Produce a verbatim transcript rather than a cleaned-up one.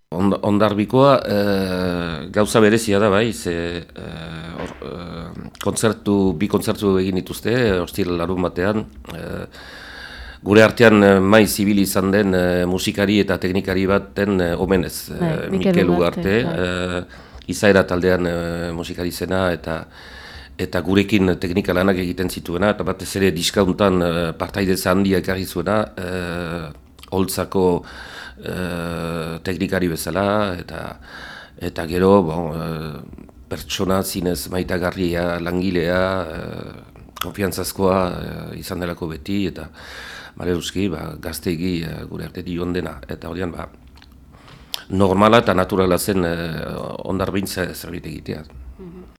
Ondarbikoa e, gauza berezia da bai, ze e, or, e, kontzertu, bi kontzertu egin dituzte, ostir larun batean. E, gure artean maiz ibili izan den e, musikari eta teknikari baten e, omenez, e, Mikel Ugarte, e, izaera taldean e, musikari zena eta eta gurekin teknika lanak egiten zituena, eta batez ere diskauntan e, partaidetza handia ekarri zuena, e, holtzako e, teknikari bezala, eta eta gero bon, e, pertsona zinez maitagarria, langilea, e, konfiantzazkoa e, izan delako beti, eta Maleruski, ba, gaztegi e, gure artetik joan dena, eta horian ba, normala eta naturala zen e, ondarbintza zerbait egitea.